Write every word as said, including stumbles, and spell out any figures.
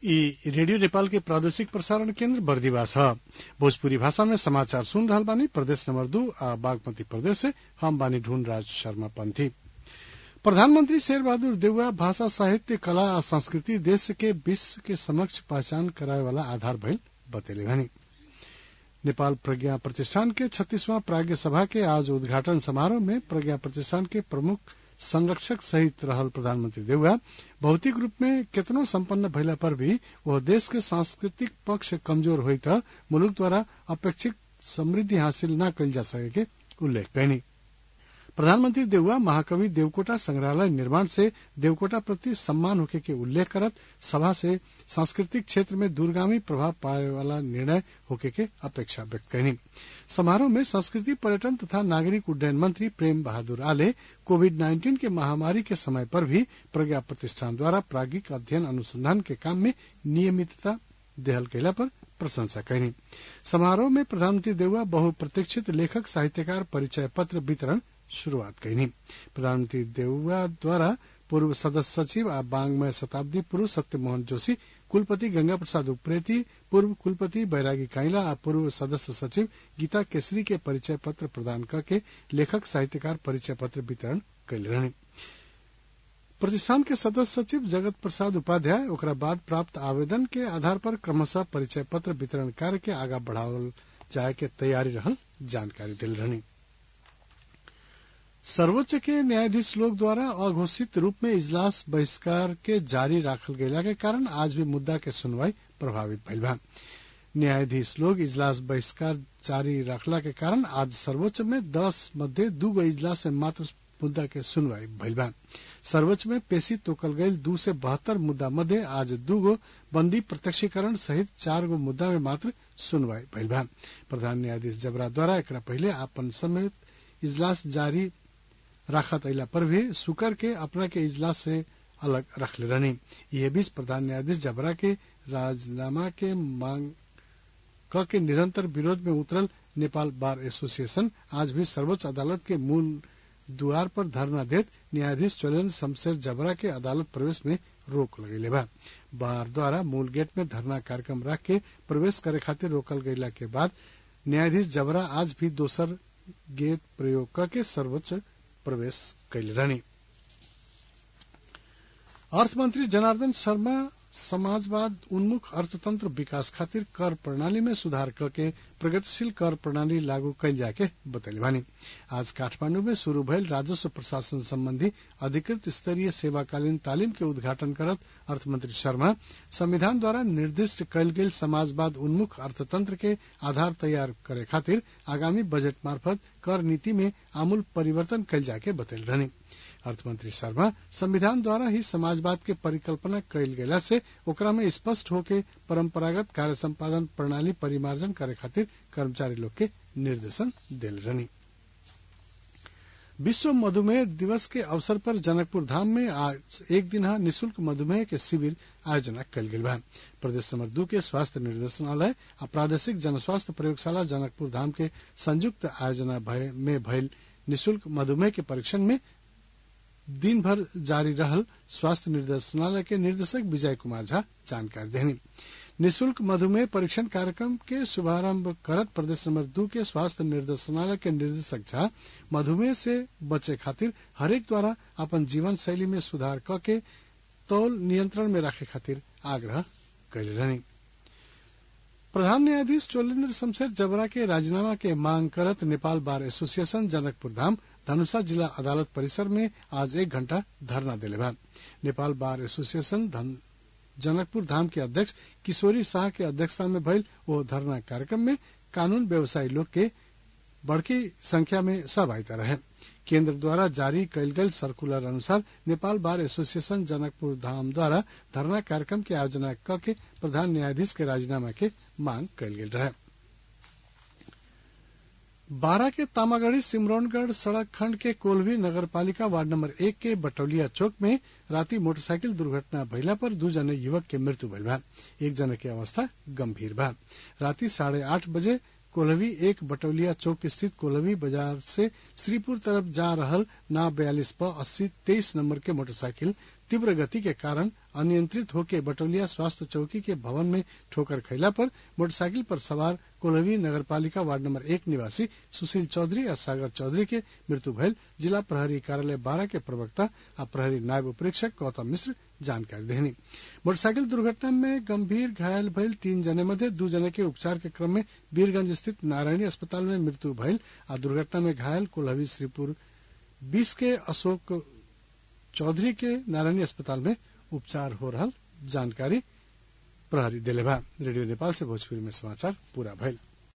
ई रेडियो नेपाल के प्रादेशिक प्रसारण केन्द्र बर्दिवास ह। भोजपुरी भाषा में समाचार सुन रहल बानी। प्रदेश नंबर दू आ बागमती प्रदेश से हम बानी ढूंढ राज शर्मा पंथी। प्रधानमंत्री शेर बहादुर देउवा भाषा साहित्य कला आ संस्कृति देश के विश्व के समक्ष पहचान करावे वाला आधार भइल बतैले बानी। नेपाल प्रज्ञा प्रतिष्ठान के छत्तीसवां प्राज्ञ सभा के आज उद्घाटन समारोह में प्रज्ञा प्रतिष्ठान के प्रमुख संरक्षक सहित रहल प्रधानमंत्री देउवा भौतिक रूप में केतनो संपन्न भइला पर भी वह देश के सांस्कृतिक पक्ष कमजोर होई त मुलुक द्वारा अपेक्षित समृद्धि हासिल न कइल जा सके के उल्लेख कैनी। प्रधानमंत्री देउवा महाकवि देवकोटा संग्रहालय निर्माण से देवकोटा प्रति सम्मान होके के उल्लेख करत सभा से सांस्कृतिक क्षेत्र में दूरगामी प्रभाव पाए वाला निर्णय होके के अपेक्षा व्यक्त कैनी। समारोह में संस्कृति पर्यटन तथा नागरिक उड्डयन मंत्री प्रेम बहादुर आले कोविड नाइन्टीन के महामारी के समय पर भी प्रज्ञा प्रतिष्ठान द्वारा प्राज्ञिक अध्ययन अनुसंधान के काम में नियमितता देहल कैला पर प्रशंसा कैनी। समारोह में प्रधानमंत्री देउवा बहुप्रतीक्षित लेखक साहित्यकार परिचय पत्र वितरण शुरुआत कैनी। प्रधानमंत्री देउवा द्वारा पूर्व सदस्य सचिव आ बांग्मय शताब्दी पूर्व सत्यमोहन जोशी, कुलपति गंगा प्रसाद उप्रेती, पूर्व कुलपति बैरागी काइला आ पूर्व सदस्य सचिव गीता केसरी के परिचय पत्र प्रदान करके लेखक साहित्यकार परिचय पत्र वितरण कैले रहने। प्रतिष्ठान के सदस्य सचिव जगत प्रसाद उपाध्याय ओकरा बाद प्राप्त आवेदन के आधार पर क्रमशः परिचय पत्र वितरण कार्य के आगा बढ़ावल जाए के तैयारी रहल जानकारी दिल रहनी। सर्वोच्च के न्यायाधीश लोग द्वारा अघोषित रूप में इजलास बहिष्कार के जारी राखल गयला के कारण आज भी मुद्दा के सुनवाई प्रभावित भइल बा। न्यायाधीश लोग इजलास बहिष्कार जारी रखला के कारण आज सर्वोच्च में दस मध्य दूगो इजलास में मात्र मुद्दा के सुनवाई भइल बा। सर्वोच्च में पेशी तोकल गयल दू से बहत्तर मुद्दा मध्य आज दूगो बंदी प्रत्यक्षीकरण सहित चार गो मुद्दा में मात्र सुनवाई भइल बा। प्रधान न्यायाधीश जबरा द्वारा एकरा पहले आपन समेत इजलास जारी राखत अइला पर भी शुक्र के अपना के इजलास से अलग रखले रहनी। यह बीच प्रधान न्यायाधीश जबरा के राजीनामा के मांग क के निरंतर विरोध में उतरल नेपाल बार एसोसिएशन आज भी सर्वोच्च अदालत के मूल द्वार पर धरना देत न्यायाधीश चोलेन्द्र शमशेर जबरा के अदालत प्रवेश में रोक लगेले बा। बार द्वारा मूल गेट में धरना कार्यक्रम रख के प्रवेश करे खातिर रोकल गयला के बाद न्यायाधीश जबरा आज भी दोसर गेट प्रयोग करके सर्वोच्च प्रवेश कैले रहनी। अर्थमंत्री जनार्दन शर्मा समाजवाद उन्मुख अर्थतंत्र विकास खातिर कर प्रणाली में सुधार करके प्रगतिशील कर प्रणाली लागू कैल जाके बतैले बानी। आज काठमांडू में शुरू भइल राजस्व प्रशासन संबंधी अधिकृत स्तरीय सेवाकालीन तालीम के उद्घाटन करत अर्थमंत्री शर्मा संविधान द्वारा निर्दिष्ट कैल गेल समाजवाद उन्मुख अर्थतंत्र के आधार तैयार करे खातिर आगामी बजट मार्फत कर नीति में आमूल परिवर्तन कैल जाके बतैले रहनी। अर्थमंत्री शर्मा संविधान द्वारा ही समाजवाद के परिकल्पना कैल गेला से ओकरा में स्पष्ट होके परंपरागत कार्य संपादन प्रणाली परिमार्जन करे खातिर कर्मचारी लोग के निर्देशन देल रहनी। विश्व मधुमेह दिवस के अवसर पर जनकपुर धाम में आज एक दिन निःशुल्क मधुमेह के शिविर आयोजना कल गेल बा। प्रदेश नंबर दू के स्वास्थ्य निर्देशनालय आ प्रादेशिक जनस्वास्थ्य प्रयोगशाला जनकपुर धाम के संयुक्त आयोजना में भइल निःशुल्क मधुमेह के परीक्षण में दिन भर जारी रहल स्वास्थ्य निर्देशनालय के निर्देशक विजय कुमार झा जानकारी देनी। निःशुल्क मधुमेह परीक्षण कार्यक्रम के शुभारंभ करत प्रदेश नंबर दू के स्वास्थ्य निर्देशनालय के निर्देशक झा मधुमेह से बचे खातिर हरेक द्वारा अपन जीवन शैली में सुधार करके तौल नियंत्रण में रखे खातिर आग्रह कैले रहनी। प्रधान न्यायाधीश चोलेन्द्र शमशेर जबरा के राजीनामा के मांग करत नेपाल बार एसोसिएशन जनकपुर धाम धनुषा जिला अदालत परिसर में आज एक घंटा धरना देले बा। नेपाल बार एसोसिएशन जनकपुर धाम के अध्यक्ष किशोरी शाह के अध्यक्षता में भइल वो धरना कार्यक्रम में कानून व्यवसायी लोग के बड़की संख्या में सहभागिता रहे। केंद्र द्वारा जारी कैल गयल सर्कुलर अनुसार नेपाल बार एसोसिएशन जनकपुर धाम द्वारा धरना कार्यक्रम के आयोजना करके प्रधान न्यायाधीश के राजीनामा के मांग कैल गेल रहे। बारा के तामागढ़ी सिमरौनगढ़ सड़क खंड के कोल्भी नगरपालिका वार्ड नंबर एक के बटौलिया चौक में राती मोटरसाइकिल दुर्घटना भइला पर दू जने युवक के मृत्यु भइल बा। एक जने के अवस्था गंभीर बा। राती साढ़े आठ बजे कोल्हवी एक बटौलिया चौक स्थित कोल्हवी बाजार से श्रीपुर तरफ जा रहल ना बयालीस प अस्सी तेईस नंबर के मोटरसाइकिल तीव्र गति के कारण अनियंत्रित होकर बटोलिया स्वास्थ्य चौकी के भवन में ठोकर खैला पर मोटरसाइकिल पर सवार कोल्हवी नगरपालिका वार्ड नंबर एक निवासी सुशील चौधरी और सागर चौधरी के मृत्यु भयल जिला प्रहरी कार्यालय बारह के प्रवक्ता और प्रहरी नायब उपरीक्षक गौतम मिश्र जानकारी देनी। मोटरसाइकिल दुर्घटना में गंभीर घायल भयल तीन जने मध्य दू जने के उपचार के क्रम में वीरगंज स्थित नारायणी अस्पताल में मृत्यु भयल और दुर्घटना में घायल कोल्हवी श्रीपुर बीस के अशोक चौधरी के नारायणी अस्पताल में उपचार हो रहा जानकारी प्रहरी दिले बा। रेडियो नेपाल से भोजपुरी में समाचार पूरा भइल।